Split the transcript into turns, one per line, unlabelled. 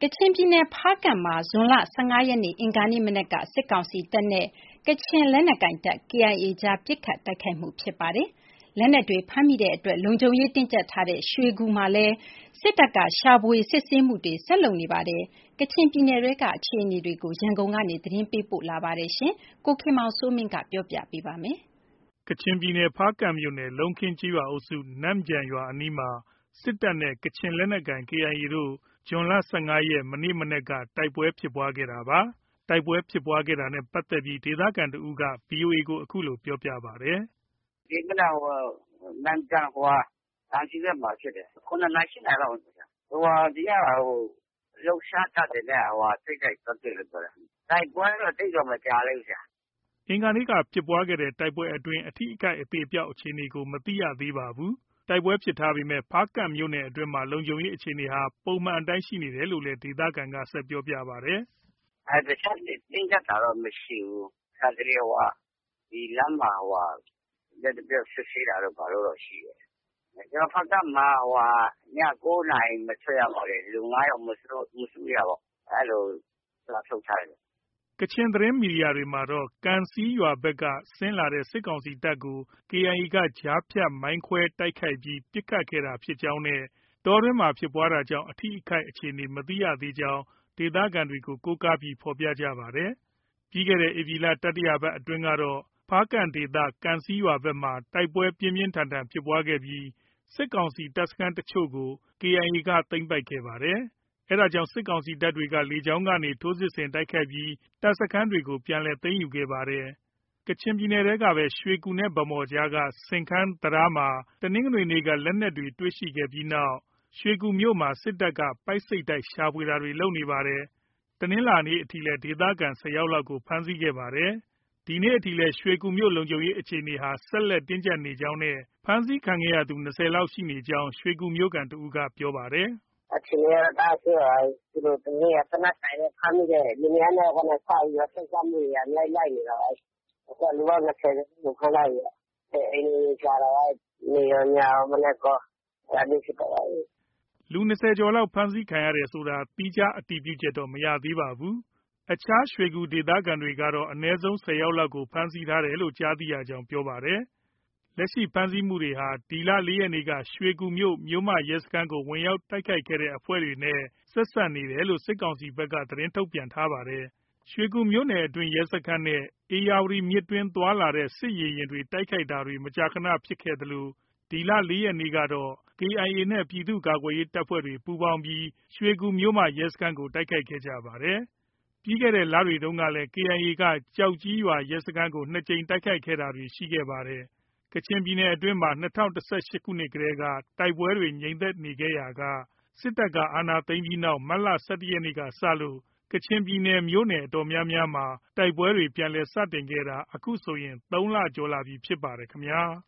ကချင်ပြည်နယ် ဖားကန့်မှာ ဇွန်လ ၁၅ ရက်နေ့ အင်္ဂါနေ့မနက်က စစ်ကောင်စီတပ်နဲ့ ကချင်လက်နက်ကိုင်တပ် KIA ကြား ပစ်ခတ်တိုက်ခိုက်မှု ဖြစ်ပါတယ်။ လက်နက်တွေ ဖမ်းမိတဲ့အတွက် လုံခြုံရေးတင်းကျပ်ထားတဲ့ ရွှေကူမှာလည်း စစ်တပ်က ရှာဖွေစစ်ဆေးမှုတွေ ဆက်လုပ်နေပါတယ်။ ကချင်ပြည်နယ်ထဲက အခြေအနေတွေကို ရန်ကုန်ကနေ သတင်းပေးပို့ထားပါတယ်။ ကိုခင်မောင်စိုးမင်း ပြောပြပေးပါမယ်
။ ကချင်ပြည်နယ် ဖားကန့်မြို့နယ် လုံးခင်းကျေးရွာအုပ်စု နမ့်ဂျန်ရွာအနီးမှာ စစ်တပ်နဲ့ ကချင်လက်နက်ကိုင် KIA တို့ ဇွန်လ ၁၅ ရက် မနေ့မနက်က တိုက်ပွဲဖြစ်ပွားခဲ့တာပါ။ တိုက်ပွဲဖြစ်ပွားခဲ့တာနဲ့ ပတ်သက်ပြီး ဒေသခံတစ်ဦးက VOA ကို အခုလို ပြောပါတယ်
။ “ဒီမနက် နမ့်ဂျန် ကံဆီးဘက်မှာဖြစ်တယ်။ ၇ နာရီ ၈ နာရီလောက်မှာ။ ဒီက လှုပ်ရှားတပ်တွေနဲ့ ထိပ်တိုက်သွားတွေ့တယ်ပြောတယ်။ တိုက်ပွဲတော့ သိပ်တော့ မကြာသေးဘူး။
” အင်္ဂါနေ့က ဖြစ်ပွားတဲ့ တိုက်ပွဲအတွင်း အထိအခိုက်အသေအပျောက်အခြေအနေကို မသိရသေးပါဘူး။ တိုက်ပွဲဖြစ်ထားပေမဲ့ ဖားကန့်မြို့နယ်အတွင်းမှာ လုံခြုံရေးအခြေအနေဟာ ပုံမှန်အတိုင်းရှိနေတယ်လို့လည်း ဒေသခံက ဆက်ပြောပါတယ်
။ “တခြားတင်းကျပ်တာတော့ မရှိဘူး။ ခါတလေ ဒီလမ်းမှာ လျှပ်တပြက် စစ်ဆေးတာတို့ ဘာတို့တော့ ရှိတယ်။ ဖားကန့်မှာ ည ၉ နာရီမထွက်ရဘူးတဲ့ လူ ၅ ယောက်မစုရပေါ့။ အဲလို စာထုတ်ထားတယ်။
” ကချင်သတင်းမီဒီယာတွေမှာတော့ ကံဆီးရွာဘက်က ဆင်းလာတဲ့ စစ်ကောင်စီတပ်ကို KIA က ကြားဖြတ်မိုင်းခွဲတိုက်ခိုက်ပြီး ပစ်ခတ်ခဲ့တာဖြစ်ကြောင်းနဲ့ တောတွင်းမှာဖြစ်ပွားတာကြောင့် အထိအခိုက်အခြေအနေ မသိရသေးကြောင်း ဒေသခံတွေကို ကိုးကားပြီး ဖော်ပြကြပါတယ်။ ပြီးခဲ့တဲ့ ဧပြီလ တတိယပတ်အတွင်းကတော့ ဖားကန့်ဒေသ ကံဆီးရွာဘက်မှာ တိုက်ပွဲပြင်းပြင်းထန်ထန်ဖြစ်ပွားခဲ့ပြီး စစ်ကောင်စီတပ်စခန်းအချို့ကို KIA က သိမ်းပိုက်ခဲ့ပါတယ်။ အဲဒါကြောင့် စစ်ကောင်စီတပ်တွေက လေကြောင်းကနေ ထိုးစစ်ဆင်တိုက်ခိုက်ပြီး တပ်စခန်းတွေကို ပြန်လည် သိမ်းယူခဲ့ပါတယ်။ ကချင်ပြည်နယ်ထဲကပဲ ရွှေကူနဲ့ ဗန်းမော်ကြားက စဉ့်ခန်းတံတားမှာ တနင်္ဂနွေနေ့က လက်နက်တွေ တွေ့ရှိခဲ့ပြီးနောက် ရွှေကူမြို့မှာ စစ်တပ်က ပိုက်စိပ်တိုက် ရှာဖွေတာတွေ လုပ်နေပါတယ်။ တနင်္လာနေ့အထိလည်း ဒေသခံ ၁၀ ယောက်လောက်ကို ဖမ်းဆီးခဲ့ပါတယ်။ ဒီနေ့အထိလည်း ရွှေကူမြို့ လုံခြုံရေးအခြေအနေဟာ ဆက်လက် တင်းကျပ်နေကြောင်းနဲ့ ဖမ်းဆီးခံရသူ ၂၀ လောက်ရှိနေကြောင်း ရွှေကူမြို့ခံတစ်ဦးက ပြောပါတယ်
။ “အခြေအနေကတော့ တအားဆိုးတာပဲ။ သူတို့ တနေ့က သေနတ်ကိုင်ပြီး ဖမ်းမိတဲ့လင်မယား ၂ ယောက်ကနေ စပြီးတော့ ဆက်စပ်မှုတွေက အများကြီးလိုက်နေတာပဲ။ အခုက လူပေါင်း ၂၀ ကျော်ကို ဖမ်းထားပြီတဲ့။ အိမ်တွေရှာတာပဲ။ နေ့ရောညရော မနက်ကော အဲဒါမျိုးဖြစ်သွားတာလေ။
” လူ ၂၀ ကျော်လောက် ဖမ်းဆီးခံရတယ်ဆိုတာ သီးခြားအတည်ပြုချက်တော့ မရသေးပါဘူး။ အခြားရွှေကူဒေသခံတွေကတော့ အနည်းဆုံး ၁၀ ယောက်လောက်ကို ဖမ်းဆီးထားတယ်လို့ ကြားသိရကြောင်း ပြောပါတယ်။ လက်ရှိ ဖမ်းဆီးမှုတွေဟာ ဒီလ ၄ ရက်နေ့က ရွှေကူမြို့ မြို့မရဲစခန်းကို ဝင်ရောက်တိုက်ခိုက်ခဲ့တဲ့အဖွဲ့တွေနဲ့ ဆက်စပ်နေတယ်လို့ စစ်ကောင်စီဘက်က သတင်းထုတ်ပြန်ထားပါတယ်။ ရွှေကူမြို့နယ်အတွင်း ရဲစခန်းနဲ့ ဧရာဝတီမြစ်အတွင်းသွားလာတဲ့ စစ်ရေယာဉ်တွေ တိုက်ခိုက်တာတွေ မကြာခဏဖြစ်ခဲ့သလို ဒီလ ၄ ရက်နေ့ကတော့ KIA နဲ့ ပြည်သူ့ကာကွယ်ရေးတပ်ဖွဲ့တွေ ပူးပေါင်းပြီး ရွှေကူမြို့မရဲစခန်းကို တိုက်ခိုက်ခဲ့ကြပါတယ်။ ပြီးခဲ့တဲ့လတွေတုန်းကလည်း KIA က ကျောက်ကြီးရွာရဲစခန်းကို ၂ ကြိမ်တိုက်ခိုက်တာတွေ ရှိခဲ့ပါတယ်။ ကချင်ပြည်နယ်အတွင်းမှာ ၂၀၁၈ ခုနှစ်တည်းက တိုက်ပွဲတွေ ငြိမ်သက်နေခဲ့ရာက စစ်တပ်က အာဏာသိမ်းပြီးနောက် မတ်လ ၁၁ ရက်နေ့ကစလို့ ကချင်ပြည်နယ် မြို့နယ်အတော်များများမှာ တိုက်ပွဲတွေ ပြန်လည် စတင်ခဲ့တာ အခုဆိုရင် ၃ လကျော်လာပြီဖြစ်ပါတယ်ခင်ဗျာ။